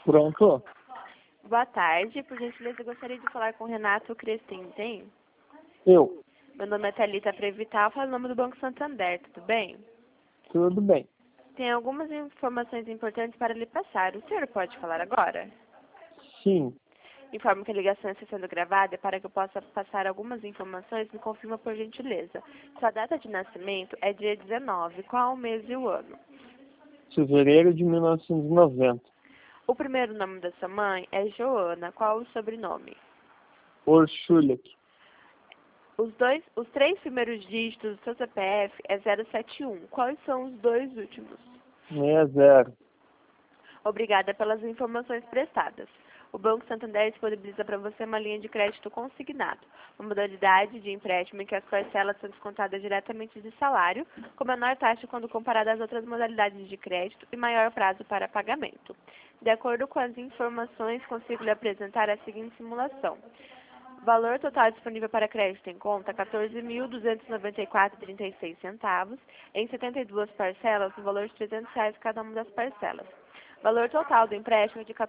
Pronto? Boa tarde, por gentileza, eu gostaria de falar com o Renato Crescim, tem? Eu. Meu nome é Thalita Prevital, falo o nome do Banco Santander, tudo bem? Tudo bem. Tem algumas informações importantes para lhe passar. O senhor pode falar agora? Sim. Informo que a ligação está sendo gravada e para que eu possa passar algumas informações, me confirma por gentileza. Sua data de nascimento é dia 19, qual o mês e o ano? Fevereiro de 1990. O primeiro nome da sua mãe é Joana, qual o sobrenome? Orchulek. Os três primeiros dígitos do seu CPF é 071. Quais são os dois últimos? 60. Obrigada pelas informações prestadas. O Banco Santander disponibiliza para você uma linha de crédito consignado, uma modalidade de empréstimo em que as parcelas são descontadas diretamente de salário, com menor taxa quando comparada às outras modalidades de crédito e maior prazo para pagamento. De acordo com as informações, consigo lhe apresentar a seguinte simulação. Valor total disponível para crédito em conta, R$ 14.294,36, em 72 parcelas, no valor de R$ 300 cada uma das parcelas. Valor total do empréstimo de R$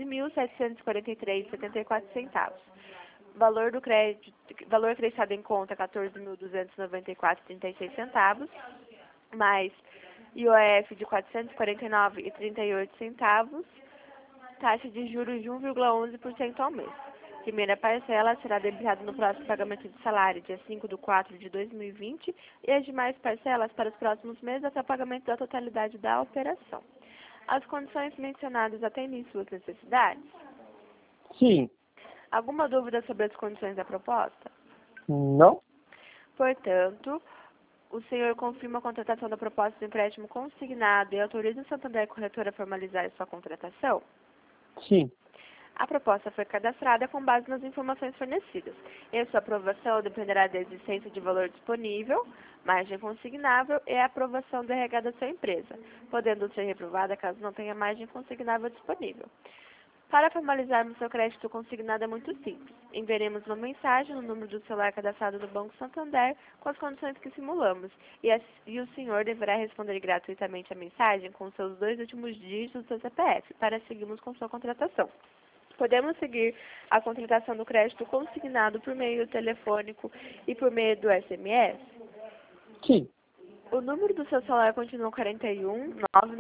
14.743,74. Valor acreditado em conta, R$ 14.294,36, mais IOF de R$ 449,38, taxa de juros de 1,11% ao mês. Primeira parcela será debitada no próximo pagamento de salário, dia 5/4 de 2020, e as demais parcelas para os próximos meses até o pagamento da totalidade da operação. As condições mencionadas atendem suas necessidades? Sim. Alguma dúvida sobre as condições da proposta? Não? Portanto, o senhor confirma a contratação da proposta de empréstimo consignado e autoriza o Santander Corretora a formalizar a sua contratação? Sim. A proposta foi cadastrada com base nas informações fornecidas. E a sua aprovação dependerá da existência de valor disponível, margem consignável e a aprovação do RH da sua empresa, podendo ser reprovada caso não tenha margem consignável disponível. Para formalizarmos seu crédito consignado é muito simples. Enviaremos uma mensagem no número do celular cadastrado no Banco Santander com as condições que simulamos e o senhor deverá responder gratuitamente a mensagem com seus 2 últimos dígitos do seu CPF para seguirmos com sua contratação. Podemos seguir a contratação do crédito consignado por meio telefônico e por meio do SMS? Sim. O número do seu celular continua 41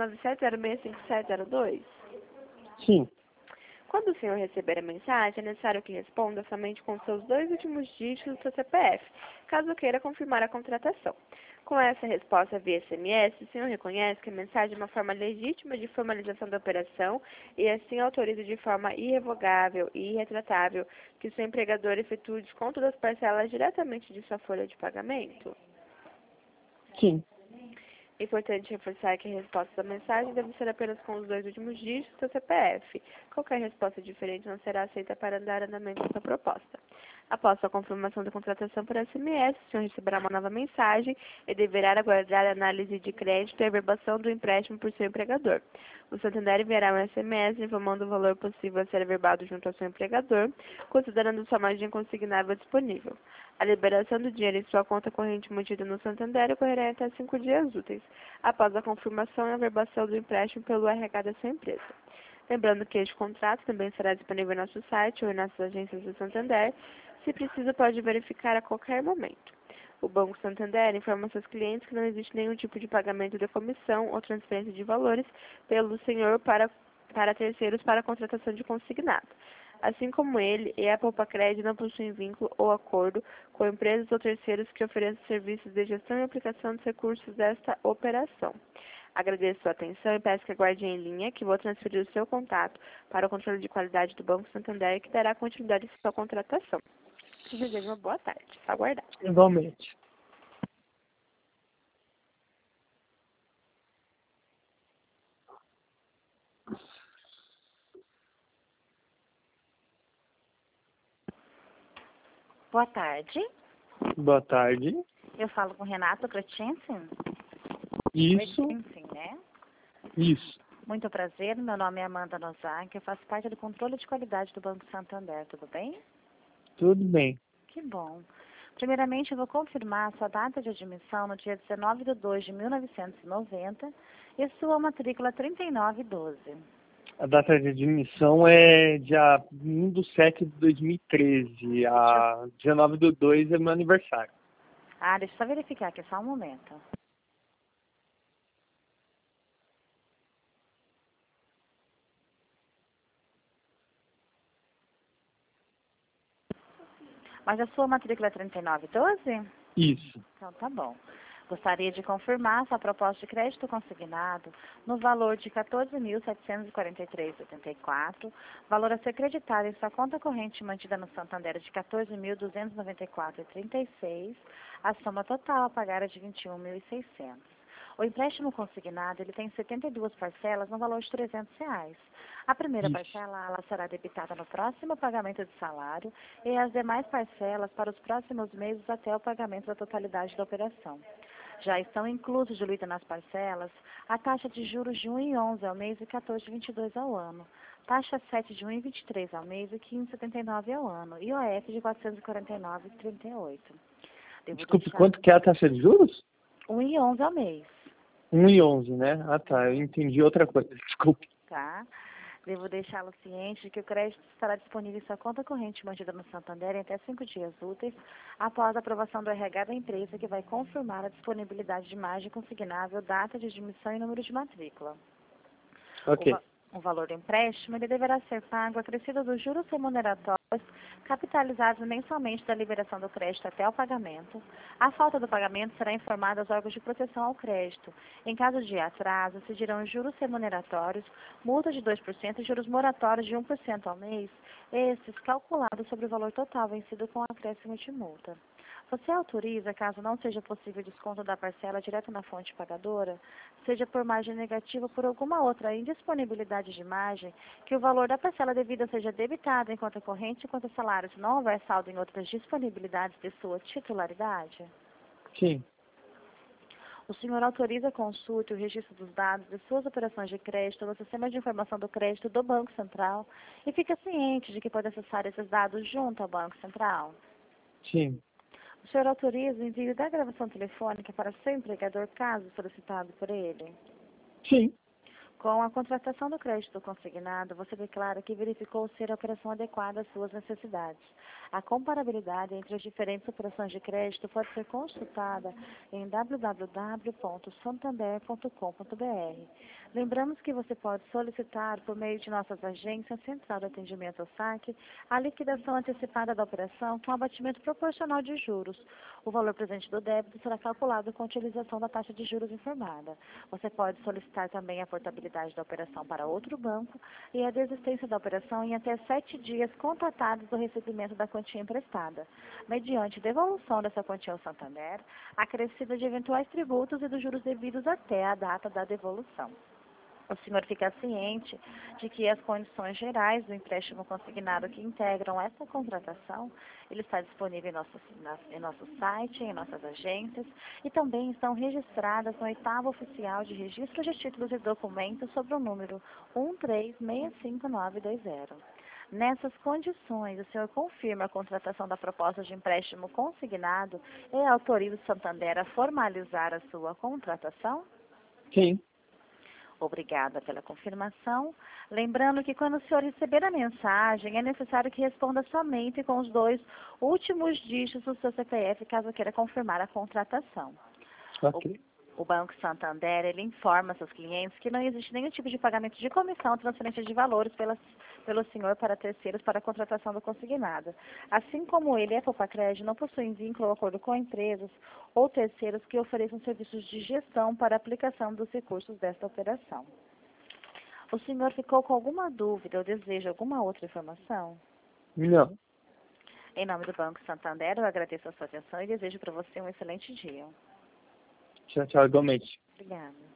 997065702? Sim. Quando o senhor receber a mensagem, é necessário que responda somente com seus 2 últimos dígitos do seu CPF, caso queira confirmar a contratação. Com essa resposta via SMS, o senhor reconhece que a mensagem é uma forma legítima de formalização da operação e assim autoriza de forma irrevogável e irretratável que o seu empregador efetue o desconto das parcelas diretamente de sua folha de pagamento? Sim. É importante reforçar que a resposta da mensagem deve ser apenas com os 2 últimos dígitos do seu CPF. Qualquer resposta diferente não será aceita para dar andamento à sua proposta. Após a confirmação da contratação por SMS, o senhor receberá uma nova mensagem e deverá aguardar a análise de crédito e a averbação do empréstimo por seu empregador. O Santander enviará um SMS informando o valor possível a ser averbado junto ao seu empregador, considerando sua margem consignável disponível. A liberação do dinheiro em sua conta corrente mantida no Santander ocorrerá em até 5 dias úteis, após a confirmação e averbação do empréstimo pelo RH da sua empresa. Lembrando que este contrato também será disponível em nosso site ou em nossas agências do Santander. Se precisa, pode verificar a qualquer momento. O Banco Santander informa seus clientes que não existe nenhum tipo de pagamento de comissão ou transferência de valores pelo senhor para terceiros para a contratação de consignado. Assim como ele e a Poupa-Crédito não possuem vínculo ou acordo com empresas ou terceiros que ofereçam serviços de gestão e aplicação dos recursos desta operação. Agradeço sua atenção e peço que aguarde em linha, que vou transferir o seu contato para o controle de qualidade do Banco Santander, que dará continuidade à sua contratação. Te desejo uma boa tarde. Aguardar. Igualmente. Boa tarde. Boa tarde. Eu falo com Renato Christensen. Isso. Christensen, né? Isso. Muito prazer. Meu nome é Amanda Nozak. Eu faço parte do controle de qualidade do Banco Santander. Tudo bem? Tudo bem. Que bom. Primeiramente, eu vou confirmar a sua data de admissão no dia 19/2/1990 e sua matrícula 3912. A data de admissão é dia 1/7/2013. A 19/2 é meu aniversário. Ah, deixa eu só verificar aqui, só um momento. Mas a sua matrícula é 3912? Isso. Então, tá bom. Gostaria de confirmar sua proposta de crédito consignado no valor de R$ 14.743,84, valor a ser creditado em sua conta corrente mantida no Santander de R$ 14.294,36, a soma total a pagar é de R$ 21.600. O empréstimo consignado ele tem 72 parcelas no valor de R$ 300. A primeira Isso. parcela ela será debitada no próximo pagamento de salário e as demais parcelas para os próximos meses até o pagamento da totalidade da operação. Já estão inclusos, diluídos nas parcelas, a taxa de juros de 1,11 ao mês e 14,22 ao ano, taxa 7 de 1,23 ao mês e 15,79 ao ano, e IOF de 449,38. Desculpe, quanto que é a taxa de juros? 1,11 ao mês. 1,11, né? Ah, tá. Eu entendi outra coisa. Desculpe. Tá? Devo deixá-lo ciente de que o crédito estará disponível em sua conta corrente mantida no Santander em até 5 dias úteis após a aprovação do RH da empresa, que vai confirmar a disponibilidade de margem consignável, data de admissão e número de matrícula. Ok. O valor do empréstimo ele deverá ser pago acrescido dos juros remuneratórios capitalizados mensalmente da liberação do crédito até o pagamento. A falta do pagamento será informada aos órgãos de proteção ao crédito. Em caso de atraso, se dirão juros remuneratórios, multa de 2% e juros moratórios de 1% ao mês, esses calculados sobre o valor total vencido com acréscimo de multa. Você autoriza, caso não seja possível desconto da parcela direto na fonte pagadora, seja por margem negativa ou por alguma outra indisponibilidade de margem, que o valor da parcela devida seja debitado em conta corrente enquanto salário, se não houver saldo em outras disponibilidades de sua titularidade? Sim. O senhor autoriza a consulta e o registro dos dados de suas operações de crédito no sistema de informação do crédito do Banco Central e fica ciente de que pode acessar esses dados junto ao Banco Central? Sim. O senhor autoriza o envio da gravação telefônica para seu empregador, caso solicitado por ele? Sim. Com a contratação do crédito consignado, você declara que verificou ser a operação adequada às suas necessidades. A comparabilidade entre as diferentes operações de crédito pode ser consultada em www.santander.com.br. Lembramos que você pode solicitar, por meio de nossas agências Central de Atendimento ao Saque, a liquidação antecipada da operação com abatimento proporcional de juros. O valor presente do débito será calculado com a utilização da taxa de juros informada. Você pode solicitar também a portabilidade da operação para outro banco e a desistência da operação em até 7 dias contatados do recebimento da quantia emprestada, mediante devolução dessa quantia ao Santander, acrescida de eventuais tributos e dos juros devidos até a data da devolução. O senhor fica ciente de que as condições gerais do empréstimo consignado que integram essa contratação, ele está disponível em nosso site, em nossas agências, e também estão registradas no 8º Oficial de Registro de Títulos e Documentos sobre o número 1365920. Nessas condições, o senhor confirma a contratação da proposta de empréstimo consignado e autoriza o Santander a formalizar a sua contratação? Sim. Obrigada pela confirmação. Lembrando que quando o senhor receber a mensagem, é necessário que responda somente com os 2 últimos dígitos do seu CPF, caso queira confirmar a contratação. Ok. O Banco Santander, ele informa seus clientes que não existe nenhum tipo de pagamento de comissão ou transferência de valores pelo senhor para terceiros para a contratação do consignado. Assim como ele e a Popacred não possuem vínculo ou acordo com empresas ou terceiros que ofereçam serviços de gestão para a aplicação dos recursos desta operação. O senhor ficou com alguma dúvida ou deseja alguma outra informação? Não. Em nome do Banco Santander, eu agradeço a sua atenção e desejo para você um excelente dia. Tchau, tchau, igualmente. Obrigada.